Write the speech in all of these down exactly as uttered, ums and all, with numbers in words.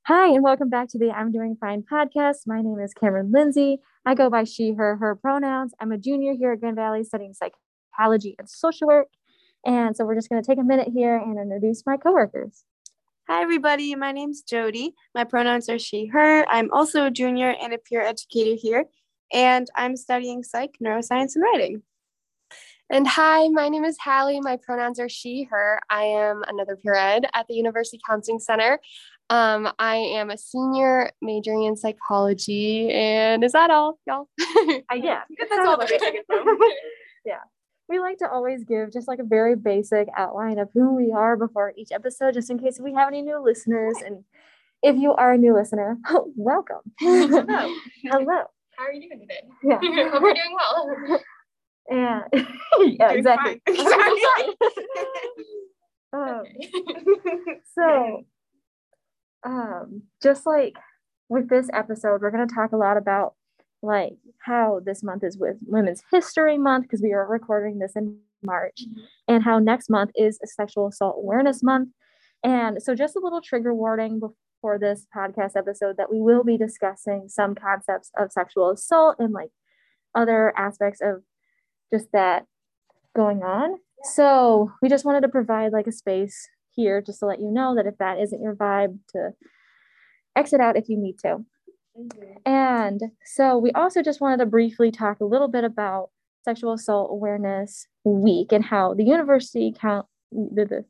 Hi, and welcome back to the I'm Doing Fine podcast. My name is Cameron Lindsay. I go by she, her, her pronouns. I'm a junior here at Grand Valley studying psychology and social work. And so we're just going to take a minute here and introduce my coworkers. Hi, everybody. My name's Jody. My pronouns are she, her. I'm also a junior and a peer educator here, and I'm studying psych, neuroscience, and writing. And hi, my name is Hallie. My pronouns are she, her. I am another peer ed at the University Counseling Center. Um, I am a senior majoring in psychology. And is that all, y'all? Uh, yeah, That's all the basic info. Yeah. We like to always give just like a very basic outline of who we are before each episode, just in case we have any new listeners. And if you are a new listener, welcome. Hello. Hello. How are you doing today? Yeah. Hope you're doing well. Yeah. Yeah, Doing exactly. fine. um, so, um, just like with this episode, we're going to talk a lot about like how this month is with Women's History Month, because we are recording this in March, mm-hmm. and how next month is Sexual Assault Awareness Month. And so just a little trigger warning before this podcast episode that we will be discussing some concepts of sexual assault and like other aspects of just that going on. So we just wanted to provide like a space here just to let you know that if that isn't your vibe, to exit out if you need to. Mm-hmm. And so we also just wanted to briefly talk a little bit about Sexual Assault Awareness Week and how the university count the, the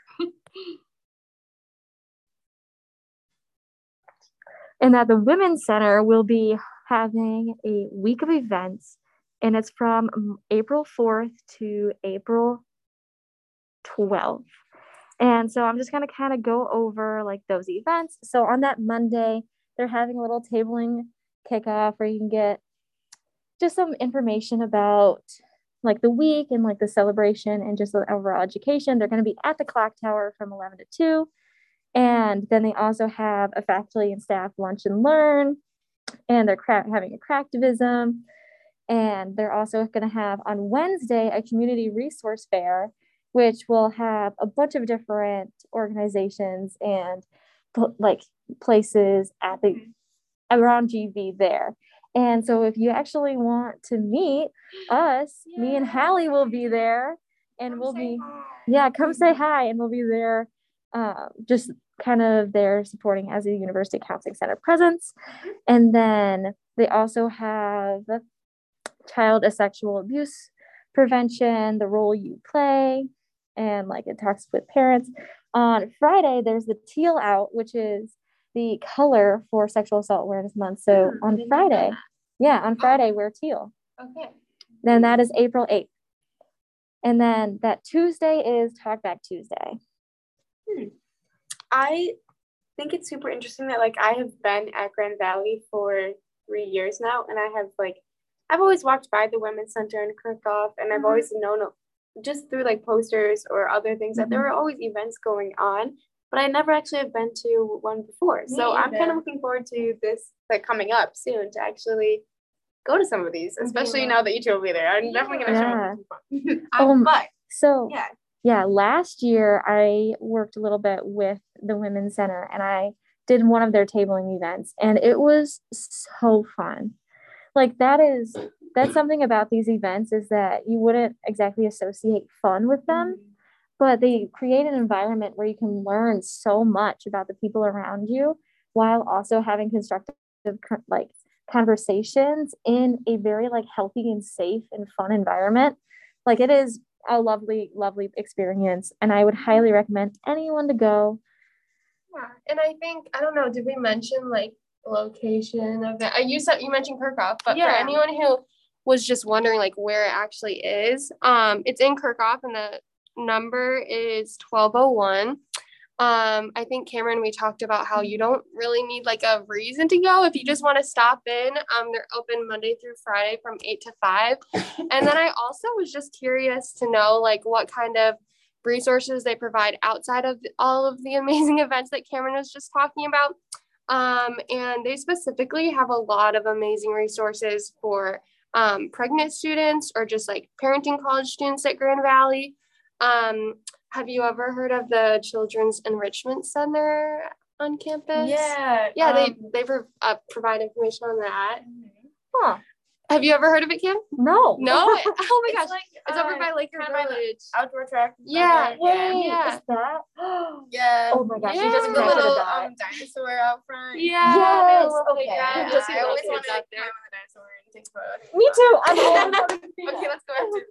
and that the Women's Center will be having a week of events, and it's from April fourth to April twelfth. And so I'm just going to kind of go over like those events. So on that Monday, they're having a little tabling kickoff where you can get just some information about like the week and like the celebration and just the overall education. They're going to be at the clock tower from eleven to two. And then they also have a faculty and staff lunch and learn, and they're cra- having a cracktivism. And they're also going to have on Wednesday a community resource fair, which will have a bunch of different organizations and like places at the around G V there. And so if you actually want to meet us, yeah. me and Hallie will be there, and come we'll be hi. yeah come say hi, and we'll be there um, just kind of there supporting as a University Counseling Center presence. And then they also have child sexual abuse prevention, the role you play, and like it talks with parents. On Friday, there's the teal out, which is the color for Sexual Assault Awareness Month. So mm, on Friday, yeah, on Friday, wear teal. Okay. Then that is April eighth. And then that Tuesday is Talk Back Tuesday. Hmm. I think it's super interesting that like I have been at Grand Valley for three years now, and I have like, I've always walked by the Women's Center in Kirkhoff, and I've mm-hmm. always known just through like posters or other things mm-hmm. that there were always events going on, but I never actually have been to one before. Me so either. I'm kind of looking forward to this like coming up soon to actually go to some of these, especially yeah. now that you two will be there. I'm yeah. definitely going to yeah. show up. um, but so yeah. yeah, last year I worked a little bit with the Women's Center, and I did one of their tabling events, and it was so fun. Like that is, that's something about these events is that you wouldn't exactly associate fun with them, mm-hmm. but they create an environment where you can learn so much about the people around you while also having constructive like conversations in a very like healthy and safe and fun environment. Like it is a lovely, lovely experience, and I would highly recommend anyone to go. Yeah, and I think, I don't know, did we mention like location of that? I you said you mentioned Kirkhoff, but yeah. for anyone who was just wondering like where it actually is, um it's in Kirkhoff, and the number is twelve oh one. um I think Cameron, we talked about how you don't really need like a reason to go if you just want to stop in. Um they're open Monday through Friday from eight to five. And then I also was just curious to know like what kind of resources they provide outside of all of the amazing events that Cameron was just talking about. Um, and they specifically have a lot of amazing resources for um, pregnant students or just like parenting college students at Grand Valley. Um, have you ever heard of the Children's Enrichment Center? on campus. Yeah. Yeah, um, they they pro- uh, provide information on that. Huh. Have you ever heard of it, Kim? No. No? Oh my It's gosh. like, It's uh, over by Laker kinda by the Village. outdoor track. Yeah. Wait, Yeah. is that? Yeah. Oh my gosh, Yeah. you just With the connected a little dot. um, dinosaur out front. Yeah. Yes, they have a little okay. playground. Yeah, Just I connected always kids wanted to out climb there. on the dinosaur and take photos. Me too. I'm always wanting to see Okay, that. let's go after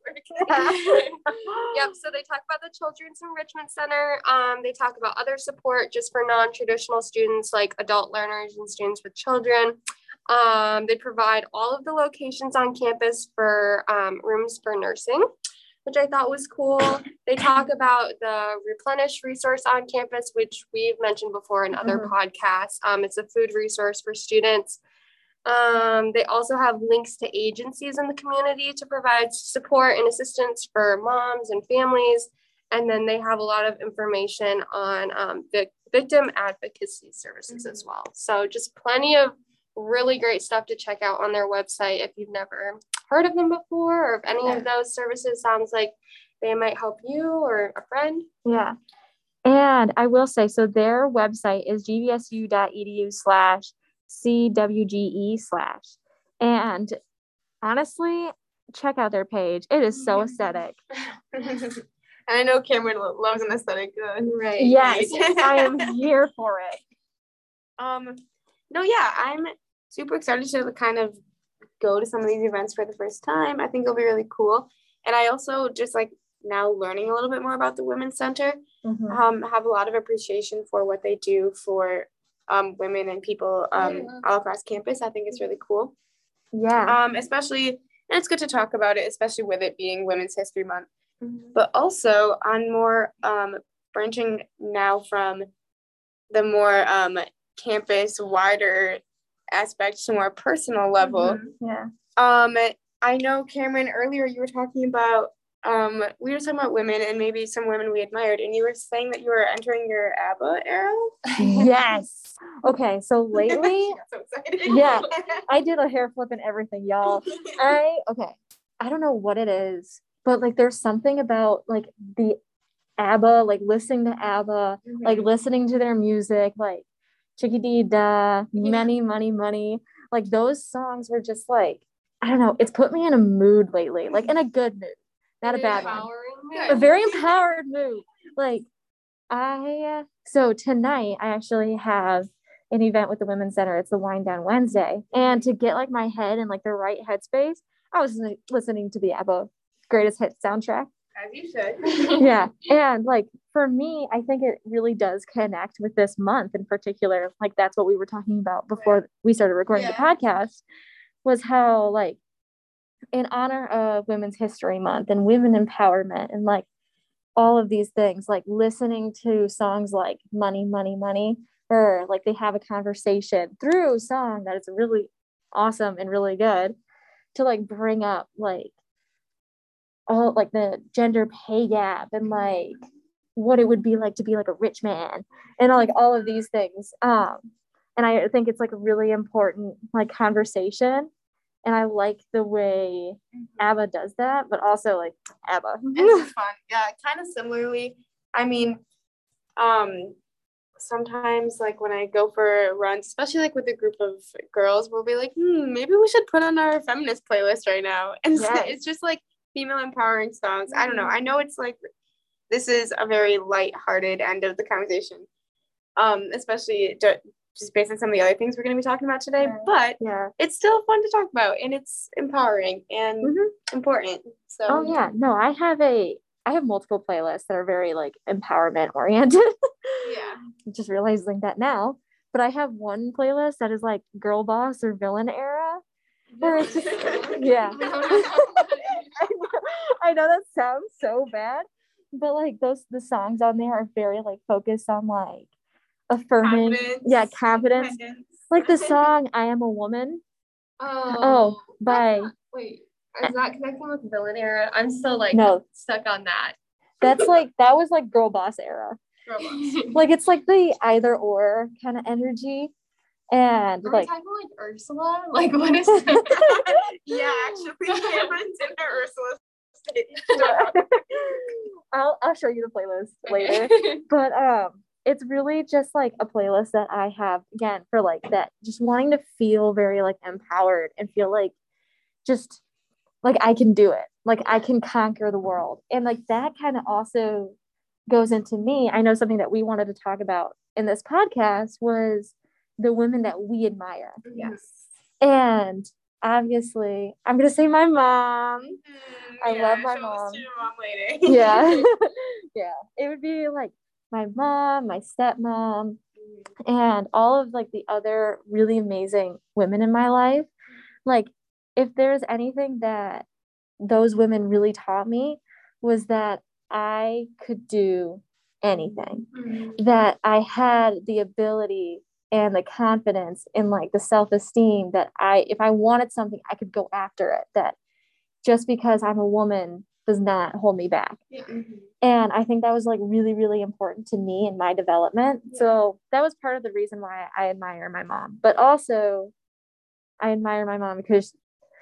work. Yep, so they talk about the Children's Enrichment Center. Um, they talk about other support just for non-traditional students like adult learners and students with children. Um, they provide all of the locations on campus for um, rooms for nursing, which I thought was cool. They talk about the Replenish resource on campus, which we've mentioned before in other Mm-hmm. podcasts. Um, it's a food resource for students. Um, they also have links to agencies in the community to provide support and assistance for moms and families. And then they have a lot of information on um, the victim advocacy services as well. So just plenty of really great stuff to check out on their website if you've never heard of them before, or if any of those services sounds like they might help you or a friend. Yeah. And I will say, so their website is gvsu.edu slash cwge slash. And honestly, check out their page. It is so aesthetic. And I know Cameron lo- loves an aesthetic. Uh, Right. Yes, I am here for it. Um, no, yeah, I'm super excited to kind of go to some of these events for the first time. I think it'll be really cool. And I also just like now learning a little bit more about the Women's Center, Mhm. um, have a lot of appreciation for what they do for um, women and people um, Yeah. all across campus. I think it's really cool. Yeah. Um, especially, and it's good to talk about it, especially with it being Women's History Month. But also on more um, branching now from the more um, campus wider aspect to more personal level. Yeah. Um, I know Cameron earlier you were talking about um, we were talking about women and maybe some women we admired, and you were saying that you were entering your ABBA era. Yes. Okay. So lately, She got so excited. Yeah. I did a hair flip and everything, y'all. I okay. I don't know what it is, but like there's something about like the ABBA, like listening to ABBA, like listening to their music, like Chickadee Da, Many Money Money. Like those songs were just like, I don't know, it's put me in a mood lately, like in a good mood, not a bad one. Empowering. A very empowered mood. Like I so tonight I actually have an event with the Women's Center. It's the Wind Down Wednesday. And to get like my head in like the right headspace, I was like, listening to the ABBA Greatest Hits soundtrack. As you should. Yeah. And like for me, I think it really does connect with this month in particular. Like that's what we were talking about before we started recording Yeah. the podcast, was how like in honor of Women's History Month and women empowerment and like all of these things, like listening to songs like Money, Money, Money, or like they have a conversation through a song that is really awesome and really good to like bring up like all like the gender pay gap and like what it would be like to be like a rich man and like all of these things. Um, and I think it's like a really important like conversation. And I like the way ABBA does that, but also like ABBA. It's fun. Yeah, kind of similarly. I mean, um, sometimes like when I go for runs, especially like with a group of girls, we'll be like, hmm, maybe we should put on our feminist playlist right now. And so Yes. it's just like female empowering songs. I don't know. I know it's like this is a very light-hearted end of the conversation, um, especially ju- just based on some of the other things we're going to be talking about today. Right. But Yeah. it's still fun to talk about, and it's empowering and Mhm. important. So Oh yeah. No, I have a I have multiple playlists that are very like empowerment oriented. yeah. I'm just realizing that now. But I have one playlist that is like girl boss or villain era. Where it's just, yeah. I know, I know that sounds so bad, but like those the songs on there are very like focused on like affirming, Confidence, yeah, confidence. independence. Like the song "I Am a Woman." Oh, Oh, by that's not- wait, is that connecting with villain era? I'm still like No. stuck on that. that's like that was like girl boss era. Girl boss. Like it's like the either or kind of energy, and Are like we talking like Ursula? Like what is that? Yeah, actually, Cameron's in her Ursula stage. I'll I'll show you the playlist later. But um, it's really just like a playlist that I have again for like that, just wanting to feel very like empowered and feel like just like I can do it, like I can conquer the world. And like that kind of also goes into me. I know something that we wanted to talk about in this podcast was the women that we admire. Yes. And obviously, I'm gonna say my mom. Mm, I yeah, love my show mom. this to your mom later. Yeah. Yeah. It would be like my mom, my stepmom, and all of like the other really amazing women in my life. Like, if there's anything that those women really taught me was that I could do anything, Mm-hmm. that I had the ability and the confidence and like the self-esteem that I, if I wanted something, I could go after it, that just because I'm a woman does not hold me back. Yeah. Mm-hmm. And I think that was like really, really important to me in my development. Yeah. So that was part of the reason why I admire my mom. But also, I admire my mom because,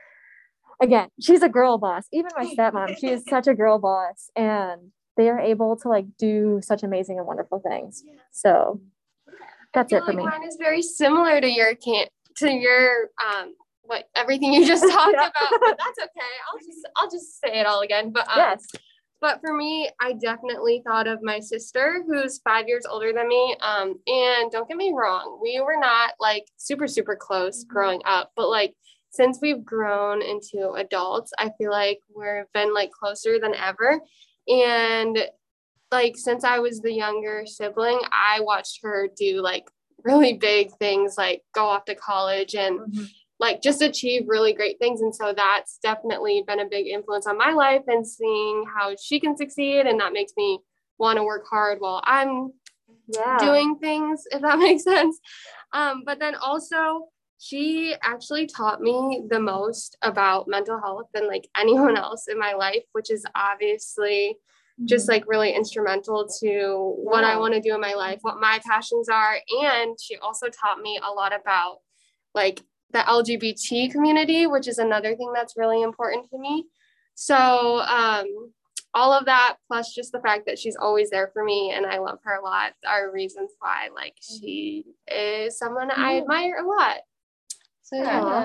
again, she's a girl boss. Even my stepmom, she is such a girl boss. And they are able to like do such amazing and wonderful things. So that's I it feel for like me. Mine is very similar to your can to your um what everything you just talked Yeah. about, but that's okay. I'll just I'll just say it all again. But um, Yes. But for me, I definitely thought of my sister, who's five years older than me. Um, and don't get me wrong, we were not like super super close growing up, but like since we've grown into adults, I feel like we've been like closer than ever. And like since I was the younger sibling, I watched her do like really big things, like go off to college and Mm-hmm. like just achieve really great things. And so that's definitely been a big influence on my life, and seeing how she can succeed. And that makes me want to work hard while I'm Yeah. doing things, if that makes sense. Um, but then also she actually taught me the most about mental health than like anyone else in my life, which is obviously just like really instrumental to what I want to do in my life, what my passions are. And she also taught me a lot about like the L G B T community, which is another thing that's really important to me. So um, all of that, plus just the fact that she's always there for me and I love her a lot, are reasons why like she is someone I admire a lot. So yeah.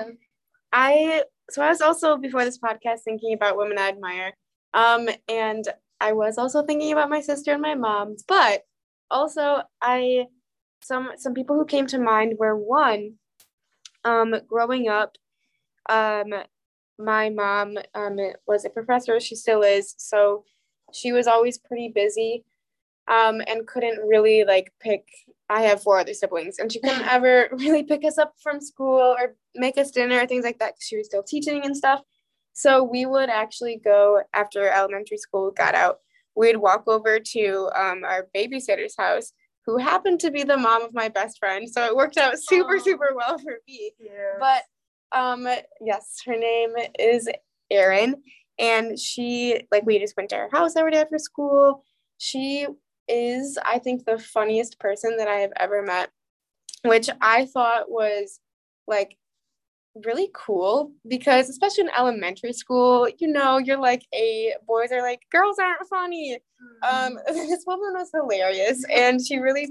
I so I was also before this podcast thinking about women I admire. Um, and I was also thinking about my sister and my mom, but also I some some people who came to mind were one, um, growing up, um, my mom um was a professor. She still is, so she was always pretty busy, um, and couldn't really like pick. I have four other siblings, and she couldn't ever really pick us up from school or make us dinner or things like that because she was still teaching and stuff. So we would actually go after elementary school got out. We'd walk over to um, our babysitter's house, who happened to be the mom of my best friend. So it worked out super, super well for me. Yeah. But um, yes, her name is Erin. And she, like, we just went to her house every day after school. She is, I think, the funniest person that I have ever met, which I thought was, like, really cool because especially in elementary school, you know, you're like a boys are like girls aren't funny. Um, this woman was hilarious, and she really,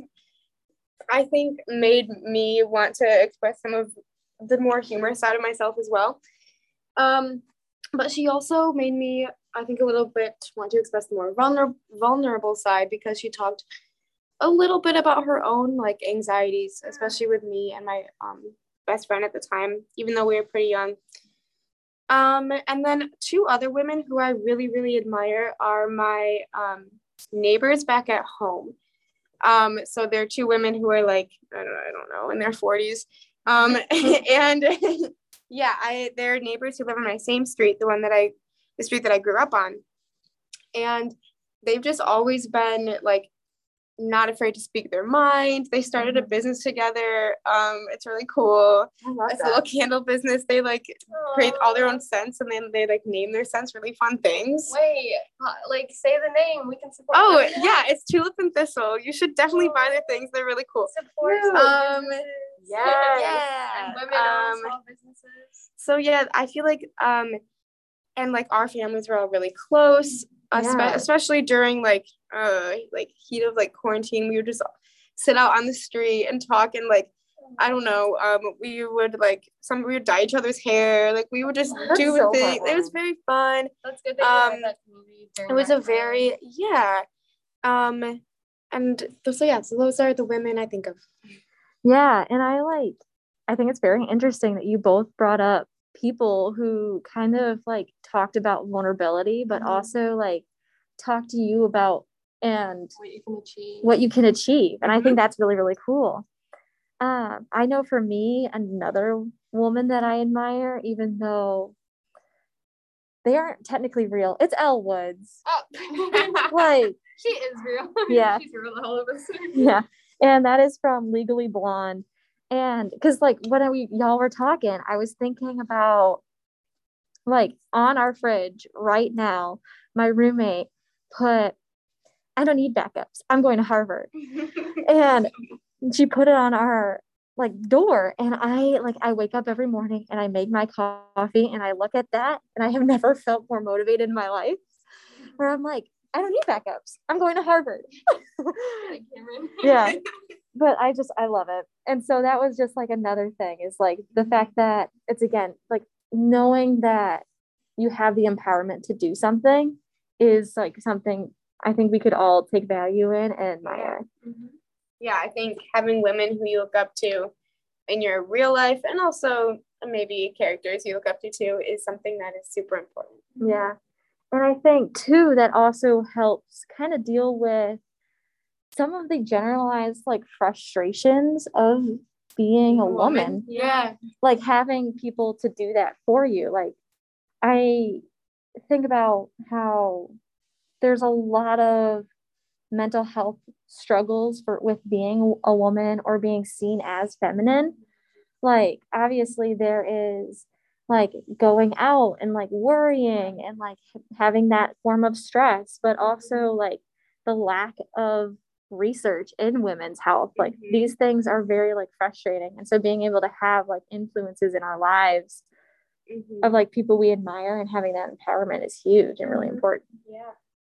I think, made me want to express some of the more humorous side of myself as well. Um, but she also made me, I think, a little bit want to express the more vulnerable vulnerable side because she talked a little bit about her own like anxieties, especially with me and my um. best friend at the time, even though we were pretty young. Um, and then two other women who I really, really admire are my um, neighbors back at home. Um, so they're two women who are like, I don't know, I don't know, in their forties. Um, and yeah, I they're neighbors who live on my same street, the one that I, the street that I grew up on. And they've just always been like not afraid to speak their mind. They started a business together. Um, it's really cool. It's a little candle business. They like Aww. create all their own scents, and then they like name their scents really fun things. Wait, like say the name. We can support. Oh them. Yeah, it's Tulip and Thistle. You should definitely buy their things. They're really cool. Support. Um, yeah, yeah. And women um, small businesses. So yeah, I feel like um, and like our families were all really close. Yeah. Espe- especially during like uh like heat of like quarantine, we were just sit out on the street and talk, and like I don't know, um we would like some we would dye each other's hair, like we would just That's do so a thing. fun. It was very fun. That's good that you Um, had that community during It was that a very time. yeah. Um and so yeah, so those are the women I think of. Yeah, and I like I think it's very interesting that you both brought up people who kind of like talked about vulnerability, but Mhm. also like talked to you about and What you can achieve. what you can achieve. And I Mhm. think that's really, really cool. Um, I know for me, another woman that I admire, even though they aren't technically real, it's Elle Woods. Oh. Like, she is real. Yeah. She's real, all of us. yeah. And that is from Legally Blonde. And because like when we y'all were talking, I was thinking about like on our fridge right now, my roommate put, I don't need backups. I'm going to Harvard. And she put it on our like door, and I like I wake up every morning and I make my coffee and I look at that, and I have never felt more motivated in my life, where I'm like, I don't need backups. I'm going to Harvard. Like Cameron. Yeah. But I just I love it. And so that was just like another thing, is like the fact that it's again like knowing that you have the empowerment to do something is like something I think we could all take value in and admire. Mhm. Yeah, I think having women who you look up to in your real life, and also maybe characters you look up to too, is something that is super important. Yeah. And I think too that also helps kind of deal with some of the generalized like frustrations of being a woman. Yeah. Like having people to do that for you. Like I think about how there's a lot of mental health struggles for with being a woman or being seen as feminine. Like obviously there is like going out and like worrying and like having that form of stress, but also like the lack of research in women's health. Like Mhm. these things are very like frustrating. And so being able to have like influences in our lives Mhm. of like people we admire and having that empowerment is huge and really important. Yeah.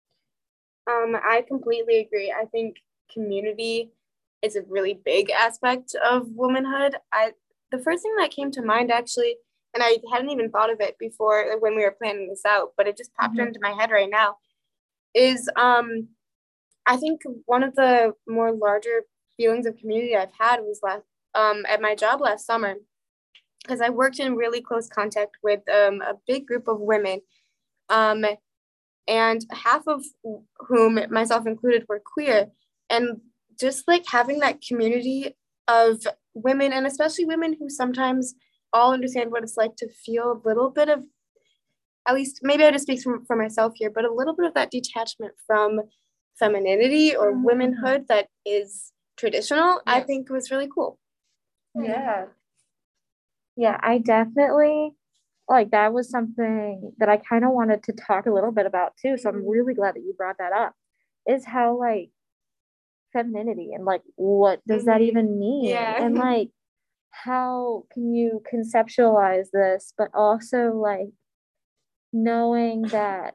Um, I completely agree. I think community is a really big aspect of womanhood. I the first thing that came to mind actually, and I hadn't even thought of it before like, when we were planning this out, but it just popped Mhm. into my head right now, is um I think one of the more larger feelings of community I've had was last um at my job last summer, because I worked in really close contact with um a big group of women. Um and half of whom, myself included, were queer. And just like having that community of women, and especially women who sometimes all understand what it's like to feel a little bit of, at least maybe I just speak for, for myself here, but a little bit of that detachment from femininity or Mhm. womanhood that is traditional, I Yes. think was really cool. Yeah. Yeah, I definitely like that was something that I kind of wanted to talk a little bit about too. So I'm really glad that you brought that up. Is how like femininity and like what does that Mhm. even mean? Yeah. And like how can you conceptualize this, but also like knowing that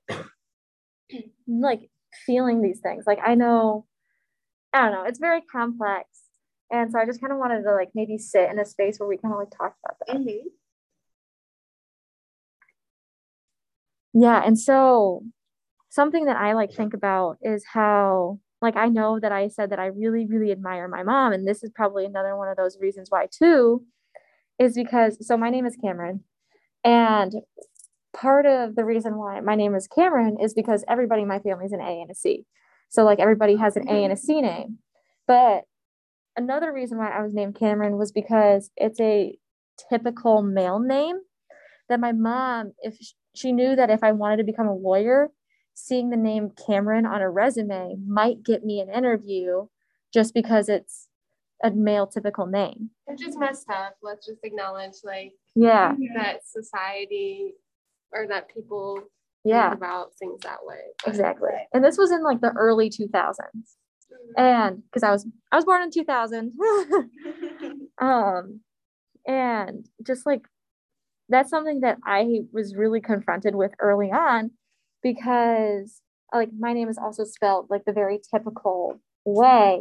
like feeling these things. Like I know, I don't know, it's very complex. And so I just kind of wanted to like maybe sit in a space where we kind of like talk about that. Mhm. Yeah, and so something that I like think about is how like I know that I said that I really really admire my mom, and this is probably another one of those reasons why too, is because so my name is Cameron, and part of the reason why my name is Cameron is because everybody in my family is an A and a C. So like everybody has an A and a C name. But another reason why I was named Cameron was because it's a typical male name that my mom, if she knew that if I wanted to become a lawyer, seeing the name Cameron on a resume might get me an interview just because it's a male typical name. It's just messed up. Let's just acknowledge like Yeah. that society or that people Yeah. think about things that way. Exactly. And this was in like the early two thousands. And because I was I was born in two thousand. um and just like that's something that I was really confronted with early on, because like my name is also spelled like the very typical way.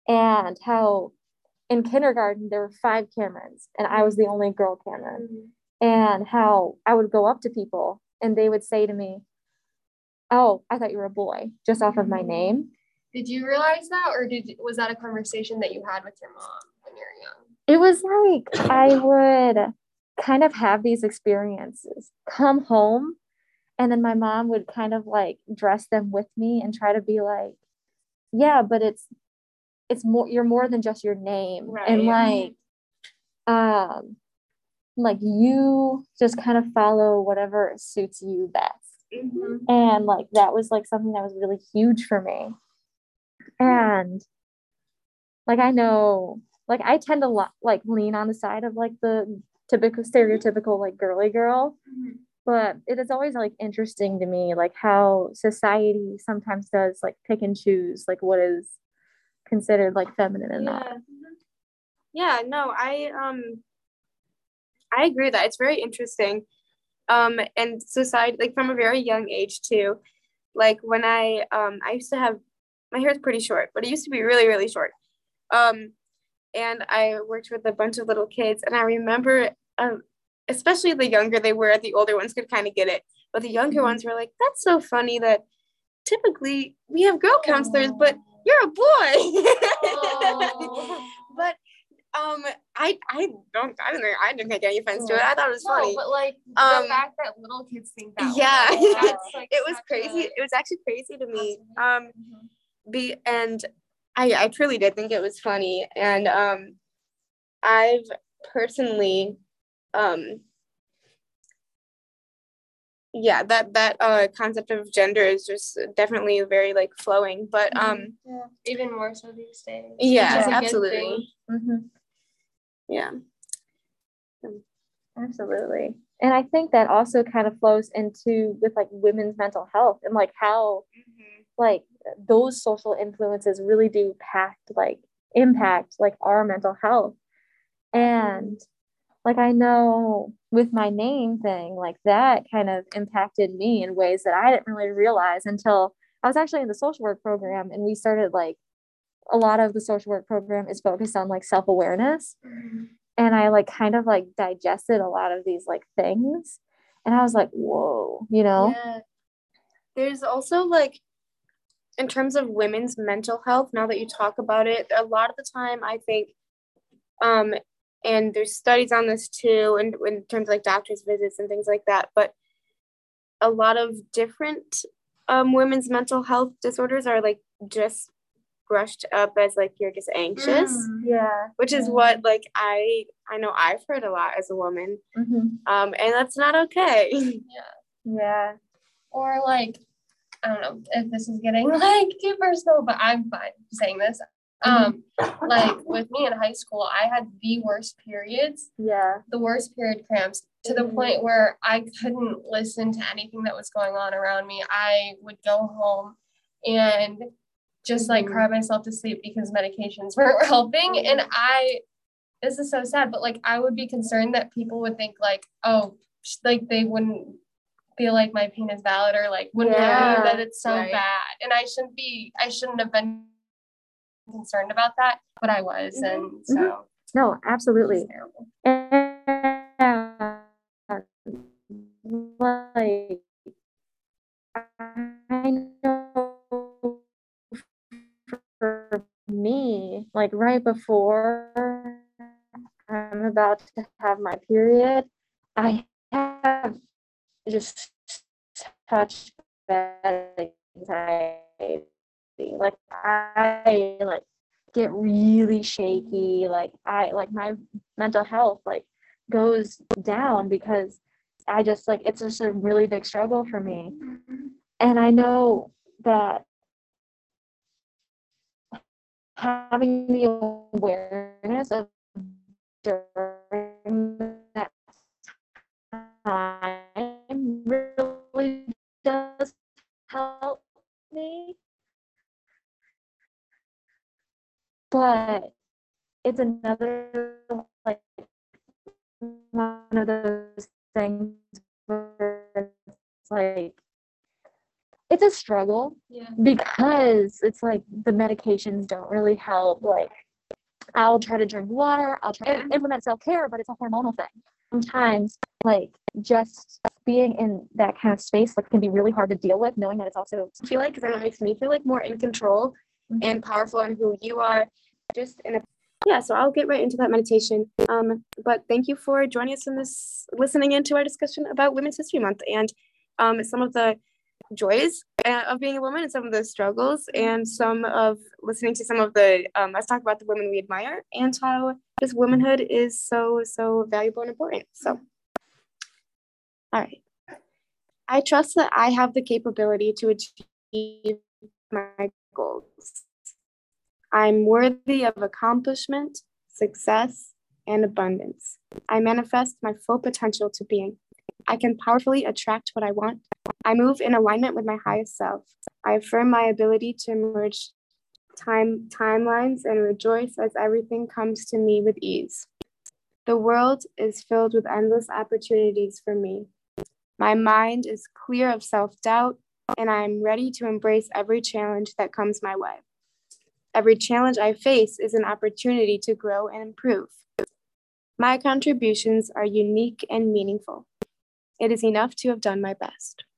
and how in kindergarten there were five Camerons and I was the only girl Cameron. Mm-hmm. And how I would go up to people and they would say to me, "Oh, I thought you were a boy," just off of my name. Did you realize that, or did was that a conversation that you had with your mom when you were young? It was like I would kind of have these experiences, come home, and then my mom would kind of like dress them with me and try to be like, yeah, but it's it's more, you're more than just your name. Right. And like um like you just kind of follow whatever suits you best. Mm-hmm. And like that was like something that was really huge for me. And like I know like I tend to lo- like lean on the side of like the typical stereotypical like girly girl. Mm-hmm. But it is always like interesting to me like how society sometimes does like pick and choose like what is considered like feminine and yeah. not. Yeah, no, I um I agree with that. It's very interesting. Um and society, like from a very young age too. Like when I um I used to have, my hair is pretty short, but it used to be really, really short. Um and I worked with a bunch of little kids, and I remember um especially the younger they were, the older ones could kind of get it. But the younger mm-hmm. ones were like, "That's so funny that typically we have girl counselors, oh. but you're a boy." Oh. But um, I I don't I don't I didn't take any offense to it. I thought it was no, funny. But like um, the fact that little kids think that. Yeah, way, that's, like, it was crazy. A... It was actually crazy to me. Um, mm-hmm. be and I I truly did think it was funny, and um, I've personally um. yeah, that that uh concept of gender is just definitely very like flowing, but um yeah. even more so these days. Yeah, absolutely. Mm-hmm. Yeah, absolutely. And I think that also kind of flows into with like women's mental health and like how mm-hmm. like those social influences really do impact like impact like our mental health. And like, I know with my name thing, like that kind of impacted me in ways that I didn't really realize until I was actually in the social work program. And we started like a lot of the social work program is focused on like self-awareness. Mm-hmm. And I like kind of like digested a lot of these like things. And I was like, whoa, you know? Yeah. There's also like, in terms of women's mental health, now that you talk about it, a lot of the time I think, um, and there's studies on this too, and in, in terms of like doctor's visits and things like that. But a lot of different um, women's mental health disorders are like just brushed up as like you're just anxious. Mm, yeah. Which is yeah. what like I I know I've heard a lot as a woman. Mm-hmm. Um, and that's not okay. Yeah. Yeah. Or like, I don't know if this is getting like too personal, but I'm fine saying this. Um, like with me in high school, I had the worst periods. Yeah. The worst period cramps to the mm-hmm. point where I couldn't listen to anything that was going on around me. I would go home and just like mm-hmm. cry myself to sleep because medications weren't helping. Mm-hmm. And I, this is so sad, but like I would be concerned that people would think like, oh, like they wouldn't feel like my pain is valid, or like wouldn't yeah. believe that it's so right. bad. And I shouldn't be, I shouldn't have been concerned about that, but I was. Mm-hmm. And so mm-hmm. no, absolutely. And, like I know for me, like right before I'm about to have my period, I have just such bad anxiety. Like I like get really shaky. Like I like my mental health like goes down because I just like it's just a really big struggle for me. And I know that having the awareness of during that time really does help me. But it's another like one of those things where it's like it's a struggle. Yeah. Because it's like the medications don't really help, like I'll try to drink water, I'll try to implement self-care, but it's a hormonal thing. Sometimes like just being in that kind of space like can be really hard to deal with, knowing that it's also I feel like, because it makes me feel like more in control mm-hmm. and powerful in who you are, just in a yeah. So I'll get right into that meditation. Um, but thank you for joining us in this, listening into our discussion about Women's History Month and um, some of the joys of being a woman and some of the struggles and some of listening to some of the um, let's talk about the women we admire and how just womanhood is so so valuable and important. So all right, I trust that I have the capability to achieve my goals. I'm worthy of accomplishment, success, and abundance. I manifest my full potential to being. I can powerfully attract what I want. I move in alignment with my highest self. I affirm my ability to emerge time timelines and rejoice as everything comes to me with ease. The world is filled with endless opportunities for me. My mind is clear of self-doubt, and I am ready to embrace every challenge that comes my way. Every challenge I face is an opportunity to grow and improve. My contributions are unique and meaningful. It is enough to have done my best.